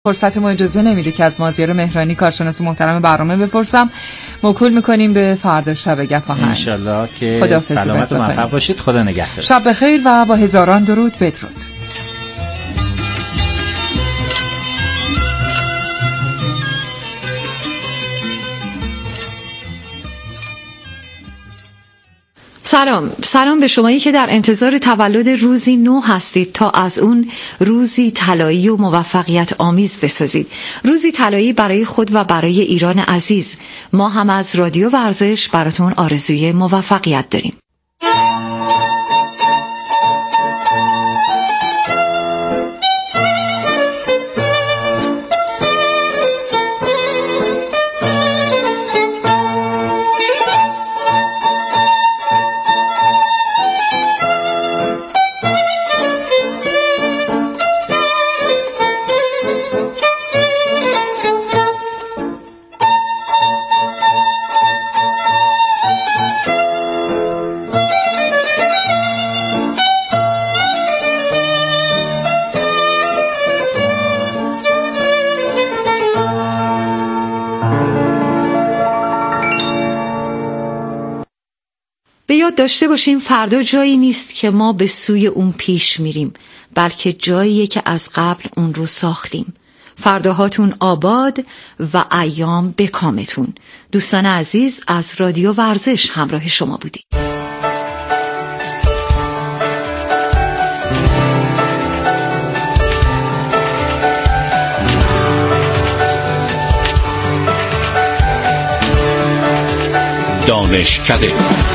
فرصت ما اجازه نمیده که از مازیار مهرانی کارشناس محترم برنامه بپرسم. موکول میکنیم به فردا شب گپ آهنگ. انشالله که سلامت و موفق باشید. خدا نگهدار. شب بخیر و با هزاران درود بدرود. سلام به شمایی که در انتظار تولد روزی نو هستید تا از اون روزی طلایی و موفقیت آمیز بسازید. روزی طلایی برای خود و برای ایران عزیز. ما هم از رادیو ورزش براتون آرزوی موفقیت داریم. به یاد داشته باشیم فردا جایی نیست که ما به سوی اون پیش میریم، بلکه جاییه که از قبل اون رو ساختیم. فرداهاتون آباد و ایام به کامتون. دوستان عزیز، از رادیو ورزش همراه شما بودیم. دانشکده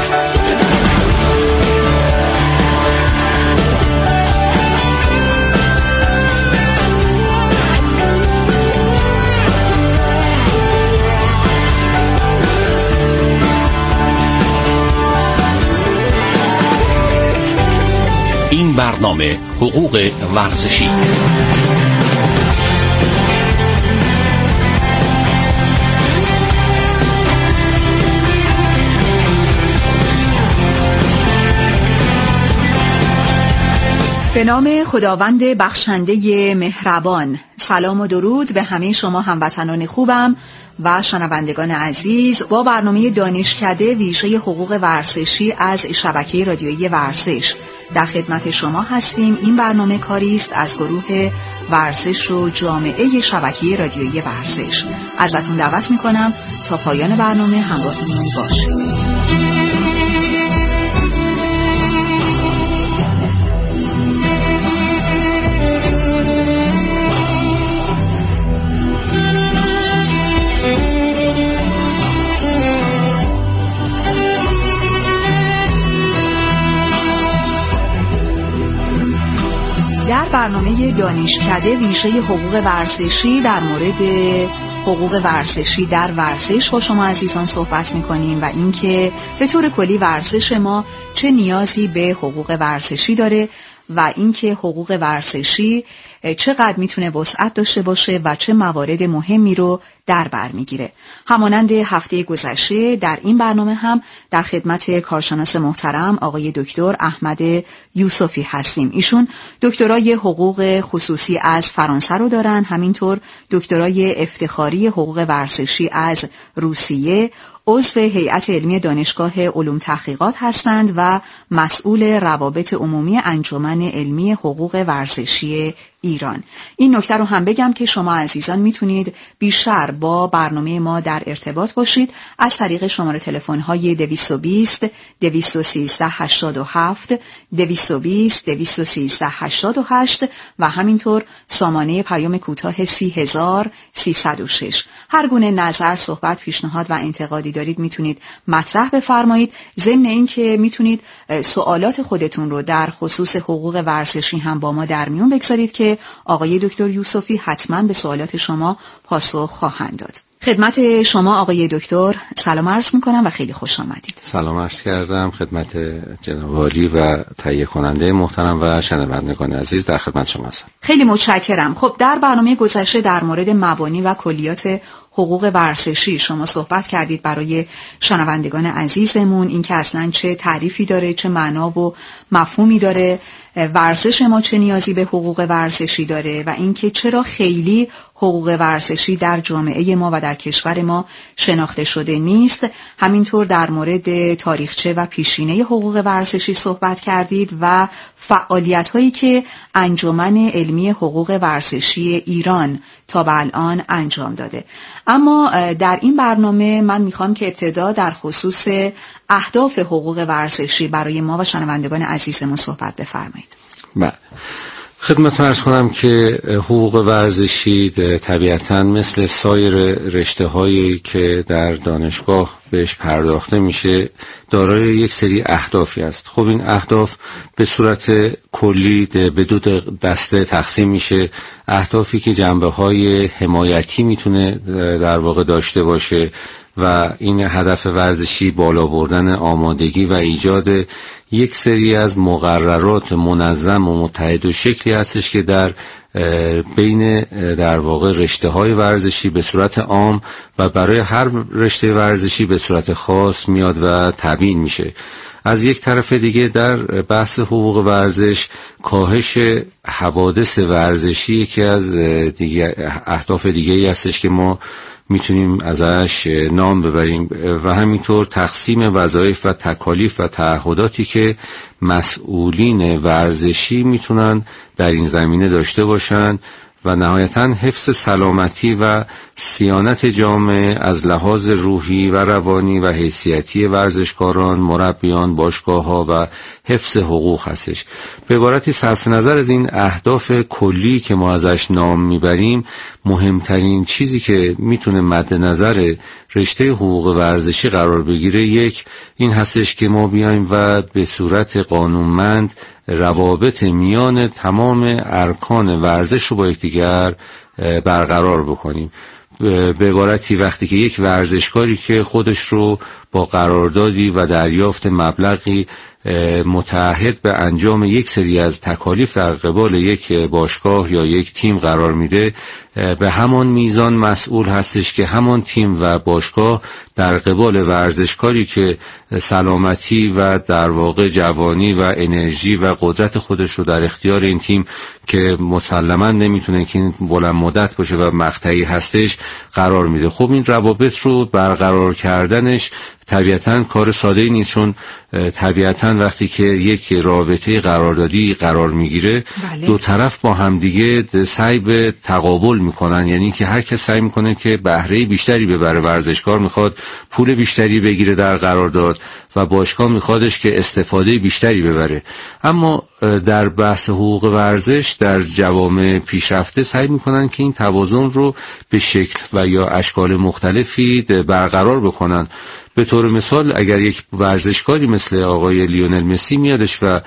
این برنامه حقوق ورزشی. به نام خداوند بخشنده مهربان. سلام و درود به همه شما هموطنان خوبم و شنوندگان عزیز. با برنامه دانشکده ویژه حقوق ورزشی از شبکه رادیویی ورزش در خدمت شما هستیم. این برنامه کاری است از گروه ورزش و جامعه شبکه رادیویی ورزش. ازتون دعوت میکنم تا پایان برنامه همراهمون باشید. در برنامه دانشکده ویژه حقوق ورزشی در مورد حقوق ورزشی در ورزش با شما عزیزان صحبت می‌کنیم و اینکه به طور کلی ورزش ما چه نیازی به حقوق ورزشی داره و اینکه حقوق ورزشی چقدر میتونه وسعت داشته باشه و چه موارد مهمی رو در بر میگیره. همانند هفته گذشته در این برنامه هم در خدمت کارشناس محترم آقای دکتر احمد یوسفی هستیم. ایشون دکترای حقوق خصوصی از فرانسه رو دارن، همینطور دکترای افتخاری حقوق ورزشی از روسیه، عضو هیئت علمی دانشگاه علوم تحقیقات هستند و مسئول روابط عمومی انجمن علمی حقوق ورزشی ایران. این نکته رو هم بگم که شما عزیزان میتونید بیشتر با برنامه ما در ارتباط باشید از طریق شماره تلفن‌های 220 213 87 220 213 88 و همینطور سامانه پیام کوتاه 30306. هر گونه نظر، صحبت، پیشنهاد و انتقادی دارید میتونید مطرح بفرمایید. ضمن اینکه میتونید سوالات خودتون رو در خصوص حقوق ورزشی هم با ما در میون بگذارید که آقای دکتر یوسفی حتما به سوالات شما پاسخ خواهند داد. خدمت شما آقای دکتر سلام عرض میکنم و خیلی خوش آمدید. سلام عرض کردم خدمت جناب عالی و تهیه کننده محترم و شنوندگان عزیز، در خدمت شما هستم. خیلی متشکرم. خب در برنامه گذشته در مورد مبانی و کلیات حقوق ورزشی شما صحبت کردید برای شنوندگان عزیزمون، این که اصلا چه تعریفی داره، چه معنا و مفهومی داره، ورزش ما چه نیازی به حقوق ورزشی داره و اینکه چرا خیلی حقوق ورزشی در جامعه ما و در کشور ما شناخته شده نیست. همینطور در مورد تاریخچه و پیشینه حقوق ورزشی صحبت کردید و فعالیت‌هایی که انجمن علمی حقوق ورزشی ایران تا به الان انجام داده. اما در این برنامه من میخوام که ابتدا در خصوص اهداف حقوق ورزشی برای ما و شنوندگان عزیزمون صحبت بفرمایید. بله، خدمتتون عرض کنم که حقوق ورزشی طبیعتاً مثل سایر رشته‌هایی که در دانشگاه بهش پرداخته میشه دارای یک سری اهدافی است. خب این اهداف به صورت کلی به دو دسته تقسیم میشه. اهدافی که جنبه‌های حمایتی میتونه در واقع داشته باشه و این هدف ورزشی بالا بردن آمادگی و ایجاد یک سری از مقررات منظم و متحد و شکلی هستش که در بین در واقع رشته‌های ورزشی به صورت عام و برای هر رشته ورزشی به صورت خاص میاد و تبیین میشه. از یک طرف دیگه در بحث حقوق ورزش کاهش حوادث ورزشی که از اهداف دیگه‌ای هستش که ما میتونیم ازش نام ببریم و همینطور تقسیم وظایف و تکالیف و تعهداتی که مسئولین ورزشی میتونن در این زمینه داشته باشن و نهایتاً حفظ سلامتی و صیانت جامعه از لحاظ روحی و روانی و حیثیتی ورزشکاران، مربیان، باشگاه‌ها و حفظ حقوق هستش. به عبارتی صرف نظر از این اهداف کلی که ما ازش نام میبریم، مهمترین چیزی که میتونه مد نظر رشته حقوق ورزشی قرار بگیره یک این هستش که ما بیایم و به صورت قانونمند روابط میان تمام ارکان ورزش رو با یکدیگر برقرار بکنیم. به عبارتی وقتی که یک ورزشکاری که خودش رو با قراردادی و دریافت مبلغی متعهد به انجام یک سری از تکالیف در قبال یک باشگاه یا یک تیم قرار میده، به همان میزان مسئول هستش که همان تیم و باشگاه در قبال ورزشکاری که سلامتی و در واقع جوانی و انرژی و قدرت خودش رو در اختیار این تیم که مسلماً نمیتونه که این بلند مدت باشه و مقطعی هستش قرار میده. خب این روابط رو برقرار کردنش طبیعتاً کار ساده‌ای نیست، چون طبیعتاً وقتی که یک رابطه قراردادی قرار میگیره دو طرف با همدیگه سعی به تقابل میکنن، یعنی که هر کس سعی میکنه که بهره بیشتری ببره. ورزشکار میخواد پول بیشتری بگیره در قرارداد و باشگاه میخوادش که استفاده بیشتری ببره. اما در بحث حقوق ورزش در جوامع پیشرفته سعی میکنن که این توازن رو به شکل و یا اشکال مختلفی برقرار بکنن. به طور مثال اگر یک ورزشکاری مثل آقای لیونل مسی میادش و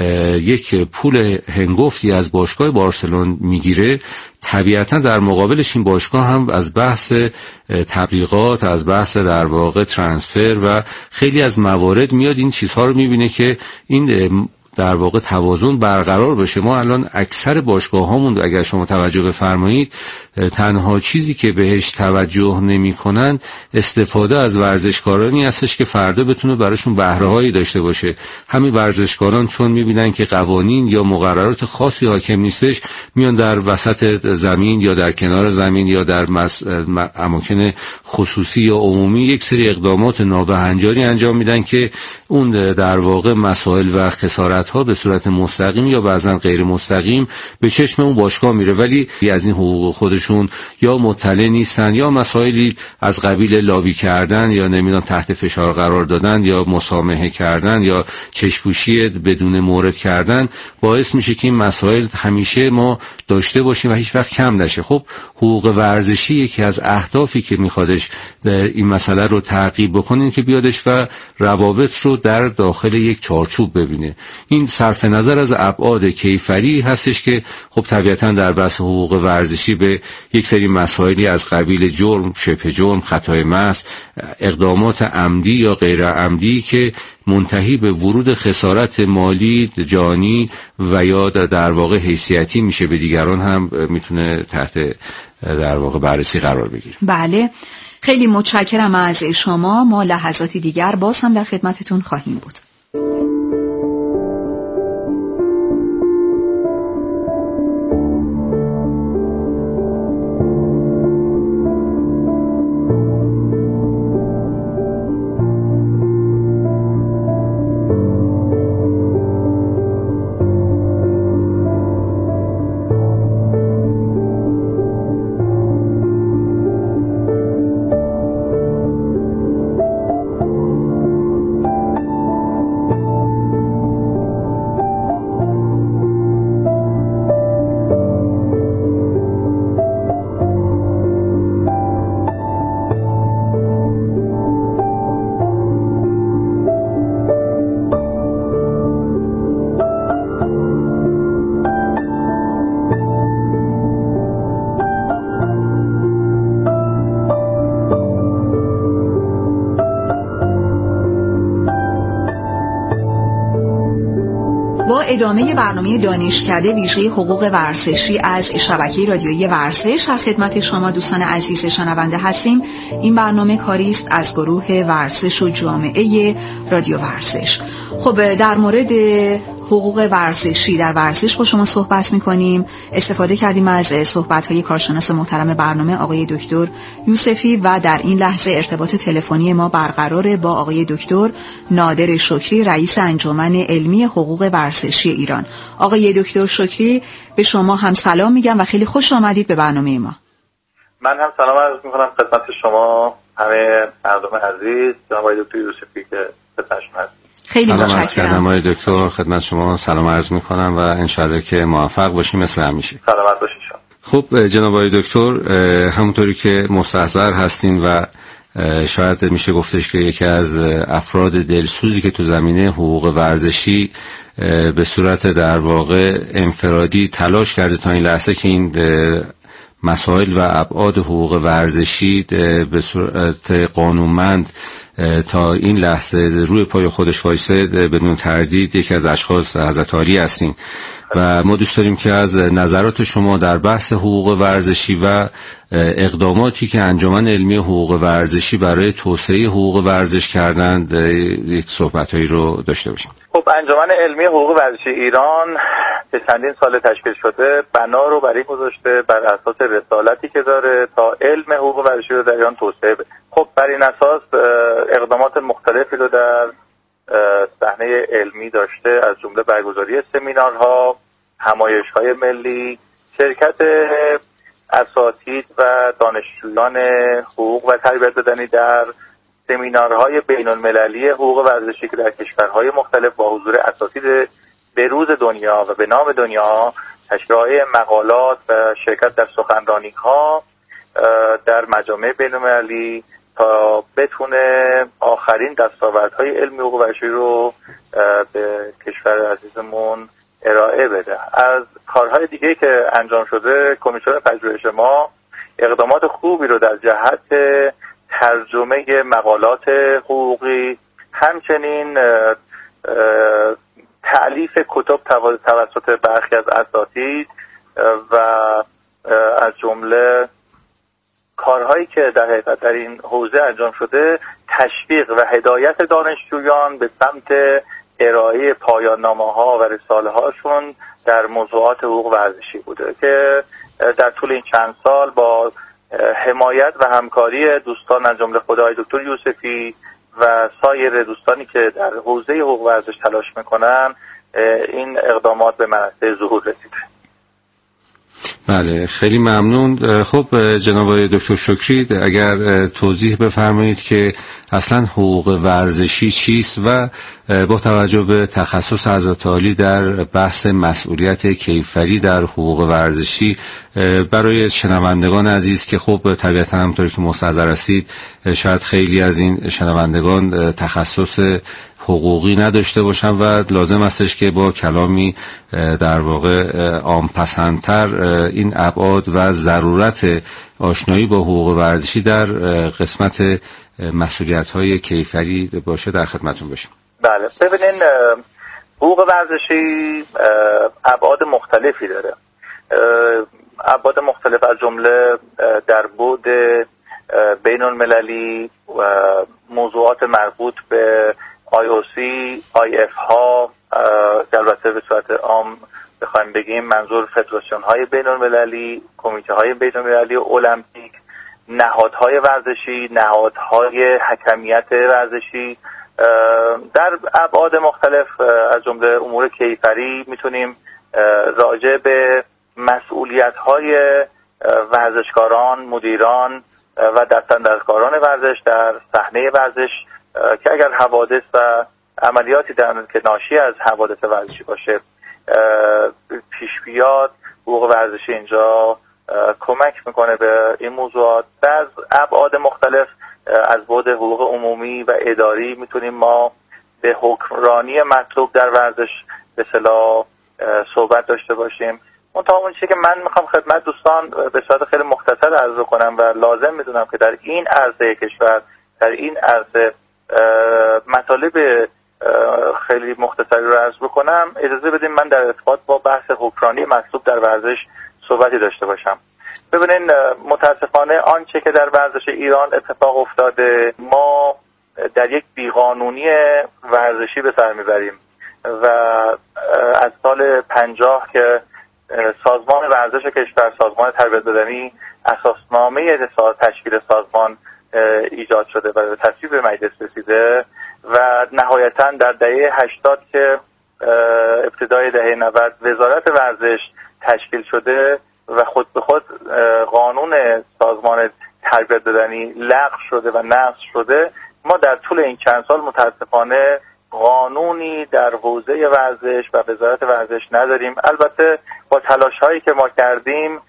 یک پول هنگفتی از باشگاه بارسلون میگیره، طبیعتا در مقابلش این باشگاه هم از بحث تبلیغات، از بحث در واقع ترانسفر و خیلی از موارد میاد این چیزها رو میبینه که این در واقع توازن برقرار بشه. ما الان اکثر باشگاه‌هامون اگر شما توجه بفرمایید تنها چیزی که بهش توجه نمی‌کنن استفاده از ورزشکارانی هستش که فردا بتونه براشون بهره‌هایی داشته باشه. همین ورزشکاران چون می‌بینن که قوانین یا مقررات خاصی حاکم نیستش، میان در وسط زمین یا در کنار زمین یا در اماکن خصوصی یا عمومی یک سری اقدامات نابهنجاری انجام میدن که اون در واقع مسائل و خسارت ها به صورت مستقیم یا بعضا غیر مستقیم به چشم اون باشگاه میره، ولی از این حقوق خودشون یا مطلع نیستن یا مسائلی از قبیل لابی کردن یا نمیدونم تحت فشار قرار دادن یا مسامحه کردن یا چشم‌پوشی بدون مورد کردن باعث میشه که این مسائل همیشه ما داشته باشیم و هیچ وقت کم نشه. خب حقوق ورزشی یکی از اهدافی که میخوادش این مسئله رو تعقیب بکنه که بیادش و روابط رو در داخل یک چارچوب ببینه. این صرف نظر از ابعاد کیفری هستش که خب طبیعتا در بحث حقوق ورزشی به یک سری مسائلی از قبیل جرم، شبه جرم، خطای محض، اقدامات عمدی یا غیر عمدی که منتهی به ورود خسارت مالی، جانی و یا در واقع حیثیتی میشه به دیگران هم میتونه تحت در واقع بررسی قرار بگیره. بله، خیلی متشکرم از شما. ما لحظاتی دیگر باز هم در خدمتتون خواهیم بود. ادامه برنامه دانشکده ویژه حقوق ورزشی از شبکه رادیویی ورزش در خدمت شما دوستان عزیز شنونده هستیم. این برنامه کاری است از گروه ورزش و جامعه رادیو ورزش. خب در مورد حقوق ورزشی در ورزش با شما صحبت می‌کنیم. استفاده کردیم از صحبت‌های کارشناس محترم برنامه آقای دکتر یوسفی و در این لحظه ارتباط تلفنی ما برقراره با آقای دکتر نادر شکری، رئیس انجمن علمی حقوق ورزشی ایران. آقای دکتر شکری، به شما هم سلام میگم و خیلی خوش آمدید به برنامه ما. من هم سلام عرض می‌کنم خدمت شما همه مردم عزیز، آقای دکتر یوسفی که خدمتشون هستم. خیلی متشکرم. آقای دکتر خدمت شما سلام عرض می‌کنم و انشالله که موفق باشیم مثل همیشه. سلامت باشید شما. خب جناب آقای دکتر، همونطوری که مستحضر هستین و شاید میشه گفتش که یکی از افراد دلسوزی که تو زمینه حقوق ورزشی به صورت در واقع انفرادی تلاش کرده تا این لحظه که این مسائل و ابعاد حقوق ورزشی به صورت قانونمند تا این لحظه روی پای خودش وایسه، بدون تردید یکی از اشخاص حضرت عالی هستین و ما دوست داریم که از نظرات شما در بحث حقوق ورزشی و اقداماتی که انجمن علمی حقوق ورزشی برای توسعه حقوق ورزش کردند یک صحبتایی رو داشته باشیم. خب انجمن علمی حقوق ورزشی ایران که چندین سال تشکیل شده بنا رو برای گذاشته بر اساس رسالتی که داره تا علم حقوق ورزشی رو در ایران توسعه بده. خب بر این اساس اقدامات مختلفی رو در صحنه علمی داشته، از جمله برگزاری سمینارها، همایش‌های ملی، شرکت اساتید و دانشجویان حقوق و تربیت بدنی در سمینارهای بین‌المللی حقوق ورزشی که در کشورهای مختلف با حضور اساتید به روز دنیا و به نام دنیا، تشریح مقالات و شرکت در سخنرانی‌ها در مجامع بین‌المللی تا بتونه آخرین دستاوردهای علمی حقوق ورزشی رو به کشور عزیزمون ارائه بده. از کارهای دیگه که انجام شده، کمیسیون پژوهش ما اقدامات خوبی رو در جهت ترجمه مقالات حقوقی، همچنین تألیف کتب توسط برخی از اساتید و از جمله کارهایی که در حقیقت در این حوزه انجام شده، تشویق و هدایت دانشجویان به سمت ارائه پایان نامه‌ها و رساله هاشون در موضوعات حقوق ورزشی بوده که در طول این چند سال با حمایت و همکاری دوستان از جمله خود آقای دکتر یوسفی و سایر دوستانی که در حوزه حقوق ورزش تلاش میکنن، این اقدامات به منصه ظهور رسیده. بله، خیلی ممنون. خب جناب آقای دکتر شکری، اگر توضیح بفرمایید که اصلا حقوق ورزشی چیست و با توجه به تخصص حضرت عالی در بحث مسئولیت کیفری در حقوق ورزشی برای شنوندگان عزیز که خب طبیعتا همونطوری که مستحضر هستید شاید خیلی از این شنوندگان تخصص حقوقی نداشته باشن و لازم استش که با کلامی در واقع عام‌پسندتر این ابعاد و ضرورت آشنایی با حقوق ورزشی در قسمت مسئولیت‌های کیفری باشه در خدمتون باشیم. بله، ببینین حقوق ورزشی ابعاد مختلفی داره. ابعاد مختلف از جمله در بعد بین‌المللی و موضوعات مربوط به IOC، IF ها، البته به صورت عام بخوایم بگیم منظور فدراسیون های بین‌المللی، کمیته های بین‌المللی المپیک، نهادهای ورزشی، نهادهای حکمیت ورزشی. در ابعاد مختلف از جمله امور کیفری میتونیم راجع به مسئولیت های ورزشکاران، مدیران و دستاندرکاران ورزش در صحنه ورزش که اگر حوادث و عملیاتی که ناشی از حوادث ورزشی باشه پیش بیاد، حقوق ورزشی اینجا کمک میکنه به این موضوعات. در ابعاد مختلف از بعد حقوق عمومی و اداری میتونیم ما به حکمرانی مطلوب در ورزش به اصطلاح صحبت داشته باشیم. منتها اون چیزی که من میخوام خدمت دوستان به صورت خیلی مختصر عرض کنم و لازم میدونم که در این عرصه کشور، در این عرصه مطالب خیلی مختصری رو عرض بکنم، اجازه بدین من در ارتباط با بحث حکمرانی مطلوب در ورزش صحبتی داشته باشم. ببینین متاسفانه آنچه که در ورزش ایران اتفاق افتاده، ما در یک بیقانونی ورزشی به سر میبریم و از سال 50 که سازمان ورزش کشور، سازمان تربیت بدنی، اساسنامه تشکیل سازمان ایجاد شده و به تصویب مجلس رسیده و نهایتا در دهه 80 که ابتدای دهه 90 وزارت ورزش تشکیل شده و خود به خود قانون سازمان تربیت بدنی لغو شده و نقض شده، ما در طول این چند سال متاسفانه قانونی در حوزه ورزش و وزارت ورزش نداریم. البته با تلاش هایی که ما کردیم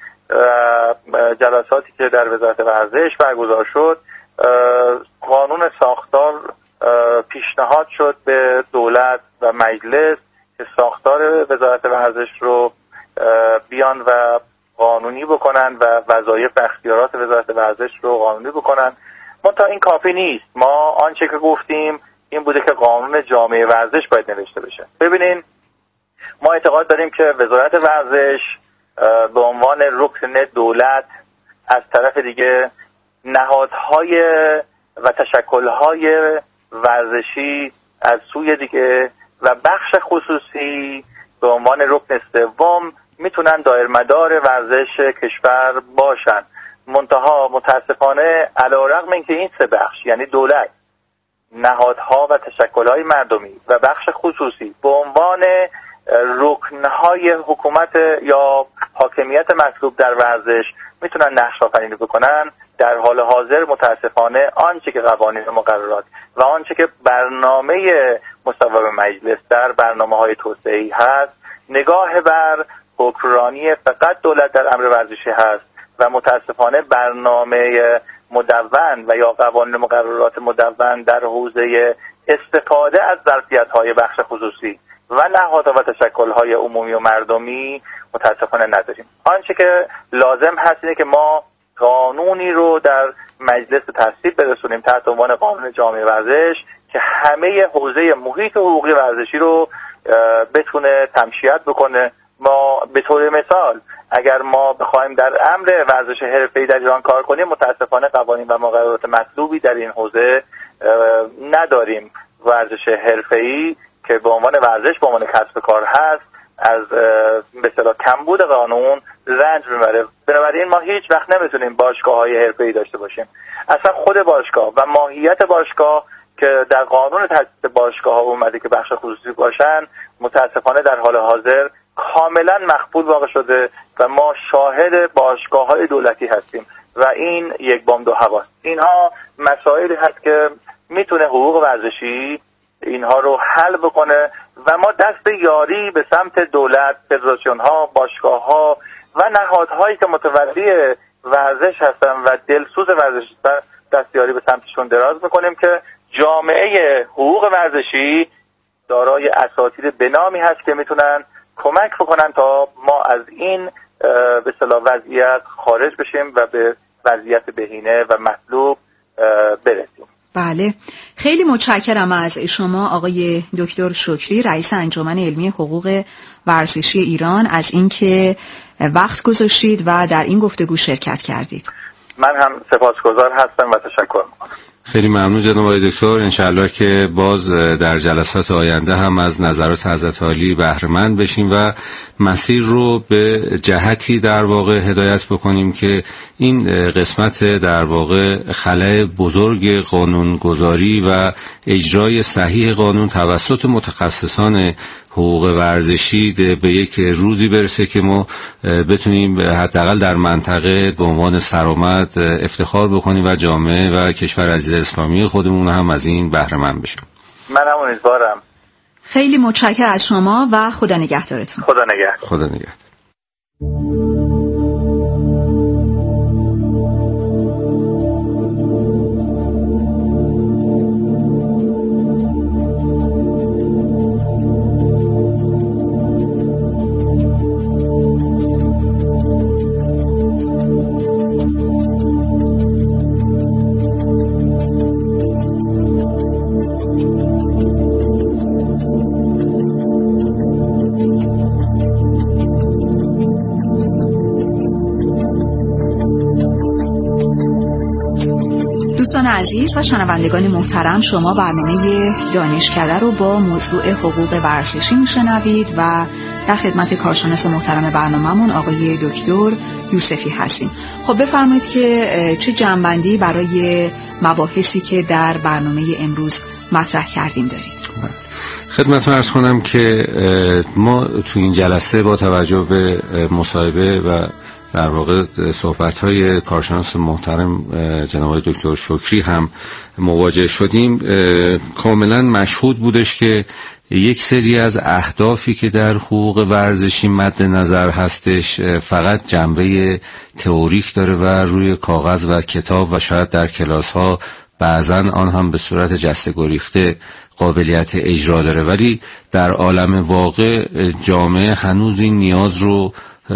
و جلساتی که در وزارت ورزش برگزار شد، قانون ساختار پیشنهاد شد به دولت و مجلس که ساختار وزارت ورزش رو بیان و قانونی بکنن و وظایف و اختیارات وزارت ورزش رو قانونی بکنن. منتها این کافی نیست. ما آنچه که گفتیم این بوده که قانون جامعه ورزش باید نوشته بشه. ببینین ما اعتقاد داریم که وزارت ورزش به عنوان رکن دولت از طرف دیگه نهادهای و تشکلهای ورزشی از سوی دیگه و بخش خصوصی به عنوان رکن سوم میتونن دایرمدار ورزش کشور باشن. منتها متاسفانه علیرغم اینکه این سه بخش یعنی دولت، نهادها و تشکلهای مردمی و بخش خصوصی به عنوان رکنهای حکومت یا حاکمیت مطلوب در ورزش میتونن نقش آفرینی بکنن، در حال حاضر متاسفانه آنچه که قوانین مقررات و آنچه که برنامه مصوب مجلس در برنامه‌های توسعه‌ای هست نگاه بر حکمرانی فقط دولت در امر ورزشی هست و متاسفانه برنامه مدون و یا قوانین مقررات مدون در حوزه استفاده از ظرفیت‌های بخش خصوصی و نهادها و تشکل‌های عمومی و مردمی متاسفانه نداریم. آنچه که لازم هست اینه که ما قانونی رو در مجلس تصویب برسونیم تحت عنوان قانون جامعه ورزش که همه حوزه محیط حقوقی ورزشی رو بتونه تمشیت بکنه. ما به طور مثال اگر ما بخوایم در امر ورزش حرفه‌ای در ایران کار کنیم، متاسفانه قوانین و مقررات مطلوبی در این حوزه نداریم. ورزش حرفه‌ای که به عنوان ورزش به عنوان کسب کار هست از به اصطلاح کمبود قانون رنج میبره. بنابراین ما هیچ وقت نمیتونیم باشگاه‌های حرفه‌ای داشته باشیم. اصلا خود باشگاه و ماهیت باشگاه که در قانون تأسیس باشگاه‌ها اومده که بخش خصوصی باشن، متاسفانه در حال حاضر کاملا مخبول واقع شده و ما شاهد باشگاه‌های دولتی هستیم و این یک بام دو هواست. اینها مسائلی هست که میتونه حقوق ورزشی اینها رو حل بکنه و ما دست یاری به سمت دولت، فدراسیون‌ها، باشگاه‌ها و نهادهایی که متولی ورزش هستن و دلسوز ورزش هستن دستیاری به سمتشون دراز میکنیم که جامعه حقوق ورزشی دارای اساتید بنامی هست که میتونن کمک بکنن تا ما از این به اصطلاح وضعیت خارج بشیم و به وضعیت بهینه و مطلوب برسیم. بله، خیلی متشکرم از شما آقای دکتر شکری، رئیس انجمن علمی حقوق ورزشی ایران، از اینکه وقت گذاشتید و در این گفتگو شرکت کردید. من هم سپاسگزار هستم و تشکر می‌کنم. خیلی ممنون جناب آقای دکتر. انشاءالله که باز در جلسات آینده هم از نظرات حضرت عالی بهره مند بشیم و مسیر رو به جهتی در واقع هدایت بکنیم که این قسمت در واقع خلأ بزرگ قانونگذاری و اجرای صحیح قانون توسط متخصصان حقوق ورزشی به یک روزی برسه که ما بتونیم حداقل در منطقه به عنوان سرآمد افتخار بکنیم و جامعه و کشور عزیز اسلامی خودمون هم از این بهره مند بشیم. منم امیدوارم. خیلی متشکرم از شما و خدا نگهدارتون. خدا نگهدار. خدا نگهدار. دوستان عزیز و شنوندگان محترم، شما برنامه دانشکده رو با موضوع حقوق ورزشی میشنوید و در خدمت کارشناس محترم برنامه‌مون آقای دکتر یوسفی هستیم. خب بفرمایید که چه جنبندی برای مباحثی که در برنامه امروز مطرح کردیم دارید؟ خدمتتون عرض کنم که ما تو این جلسه با توجه به مصاحبه و در واقع صحبت‌های کارشناس محترم جناب دکتر شکری هم مواجه شدیم. کاملا مشهود بودش که یک سری از اهدافی که در حقوق ورزشی مد نظر هستش فقط جنبه تئوریک داره و روی کاغذ و کتاب و شاید در کلاس‌ها بعضن آن هم به صورت جسته گریخته قابلیت اجرا داره، ولی در عالم واقع جامعه هنوز این نیاز رو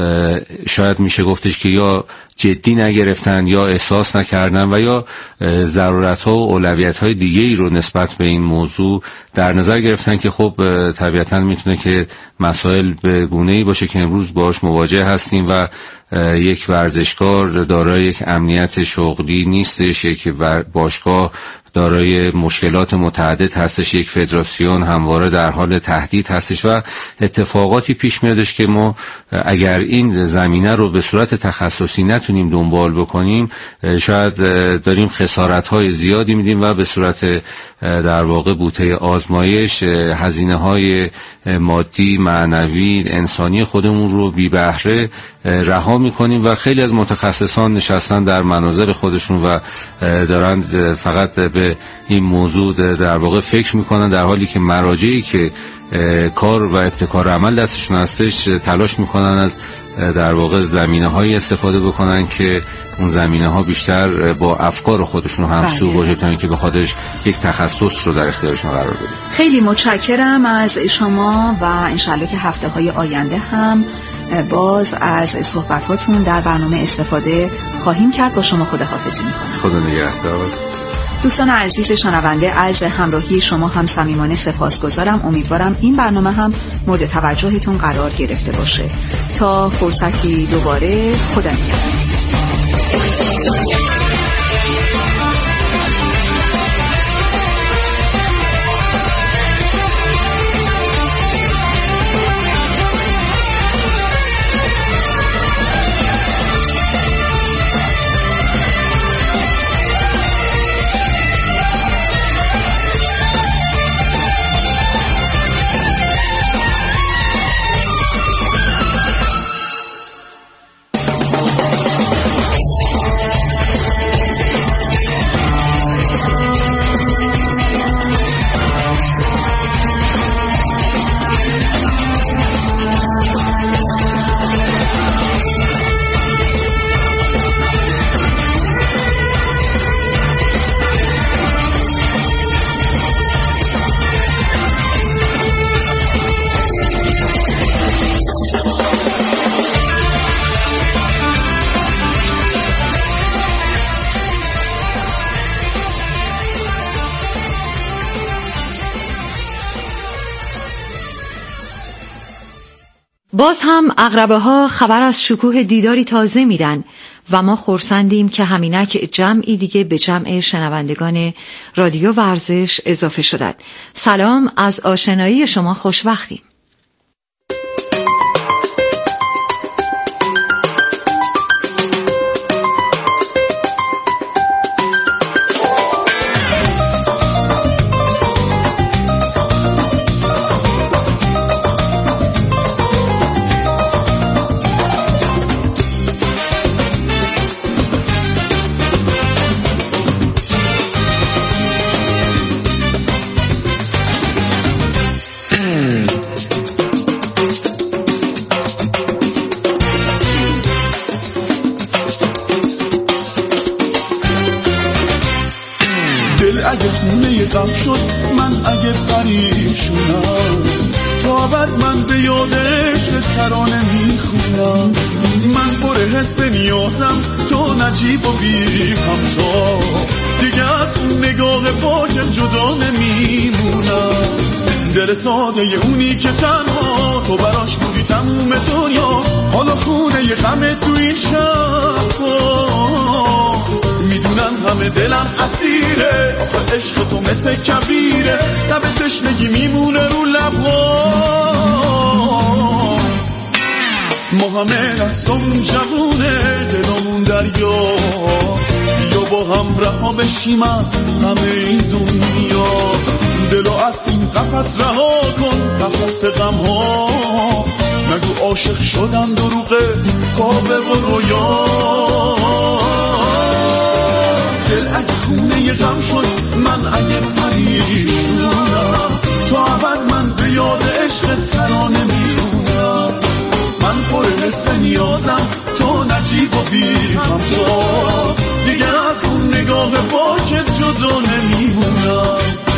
شاید میشه گفتش که یا جدی نگرفتن یا احساس نکردن و یا ضرورت‌ها و اولویت‌های دیگه‌ای رو نسبت به این موضوع در نظر گرفتن که خب طبیعتاً میتونه که مسائل به گونه‌ای باشه که امروز باهاش مواجه هستیم و یک ورزشکار دارای یک امنیت شغلی نیستش، یک باشگاه دارای مشکلات متعدد هستش، یک فدراسیون همواره در حال تهدید هستش و اتفاقاتی پیش میادش که ما اگر این زمینه رو به صورت تخصصی نتونیم دنبال بکنیم شاید داریم خسارت‌های زیادی میدیم و به صورت در واقع بوته آزمایش هزینه‌های مادی، معنوی، انسانی خودمون رو بی بهره رها میکنیم و خیلی از متخصصان نشستن در منازل خودشون و دارند فقط به این موضوع در واقع فکر میکنن، در حالی که مراجعی که کار و ابتکار عمل دستشون هستش تلاش میکنن از در واقع زمینه‌های استفاده بکنن که اون زمینه‌ها بیشتر با افکار خودشون همسو باشه تا اینکه به خاطرش یک تخصص رو در اختیارشون قرار بدیم. خیلی متشکرم از شما و انشالله که هفته‌های آینده هم باز از صحبت‌هاتون در برنامه استفاده خواهیم کرد. با شما خداحافظی می‌کنم. خدا نگهدار. دوستان عزیز شنونده، از همراهی شما هم صمیمانه سپاسگزارم. امیدوارم این برنامه هم مورد توجهتون قرار گرفته باشه. تا فرصتی دوباره، خدا نگهدار. باز هم عقربه‌ها خبر از شکوه دیداری تازه میدن و ما خرسندیم که همینک جمعی دیگه به جمع شنوندگان رادیو ورزش اضافه شدن. سلام، از آشنایی شما خوشوقتیم. اگه خونه غم شد، من اگه پریشونم، تا بعد من به یادش ترانه میخونم. من پر حس نیازم، تو نجیب و بی همتا، دیگه از اون نگاه پاک جدا نمیمونم. دل ساده اونی که تنها تو براش بودی تموم دنیا، حالا خونه غم تو این شب میدونم همه دلم اسیره، آخه عشق تو مثل کبیره، تب تشنگی میمونه رو لبها. ما همه دستمون جوونه، دلمون دریا، بیا با هم رها بشیم از همه این دنیا. دلو از این قفس رها کن، قفس غم ها، نگو عاشق شدم دروغه، خوابه و رویا. دل اگه خونه غم شد، من اگه پریشونم، تو ابد من به یاد عشق ترانه میخونم. من پر حس نیازم، تو نجیب و بیرم، تو دیگه از اون نگاه پاکت جدا نمیمونم.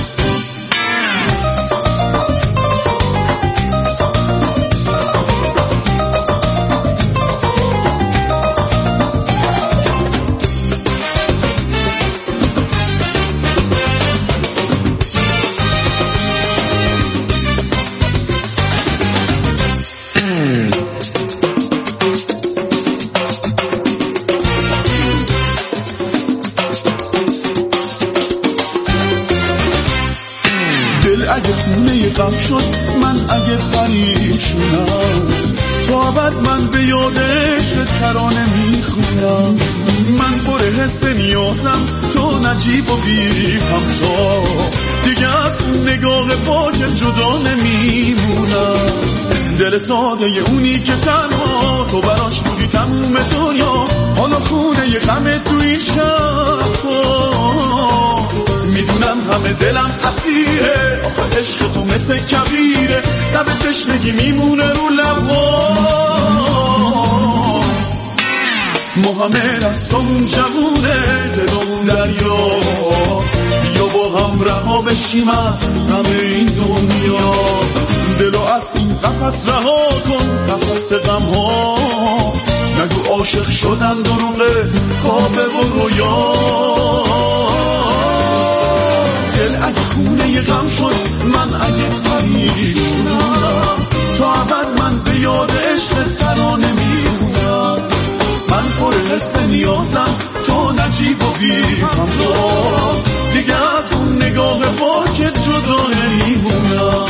غم شد من اگه پریشونم، تو ابد من به یاد عشق ترانه میخونم. من پر حس نیازم، تو نجیب و بیرم، تو دیگه از اون نگاه پاک جدا نمیمونم. دل ساده اونی که تنها تو براش بودی تموم دنیا، حالا خونه غم تو این شب. میدونم همه دلم اسیره، آخه عشق تو مثل کبیره، تب تشنگی میمونه رو لبها. ما همه دستمون جوونه، دلمون دریا، بیا با هم رها بشیم از همه این دنیا. دلو از این قفس رها کن، قفس غم ها، نگو عاشق شدن دروغه، خوابه و رویا. دل اگه خونه غم شد، من اگه پریشونم، تو ابد من به یاد عشق ترانه میمونم. من پر حس نیازم، تو نجیب و بیرم، تو دیگه از اون نگاه پاکت جدا نمیمونم.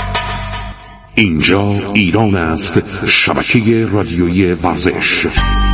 اینجا ایران است، شبکه رادیویی ورزش.